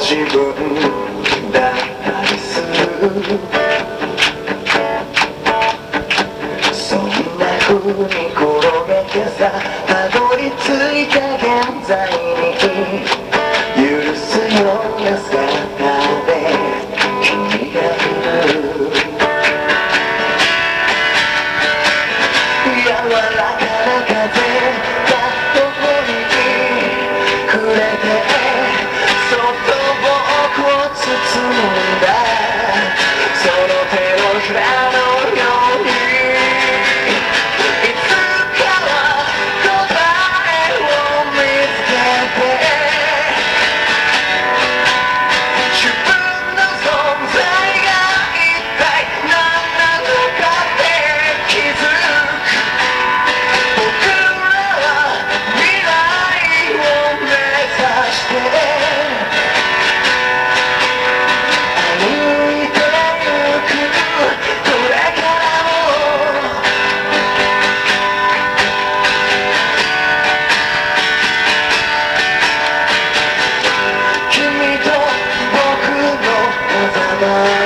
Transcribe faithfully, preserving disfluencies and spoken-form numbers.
自分だったりする。そんな風に転げてさ、たどり着いた現在に許すような姿で君がいる。柔らかな風が頬に触れて、そっと僕を包んだ。その手のひらのようにいつかは答えを見つけて、自分の存在が一体何なのかって気づく。僕らは未来を目指して歩いてゆく。これからも君と僕の仲間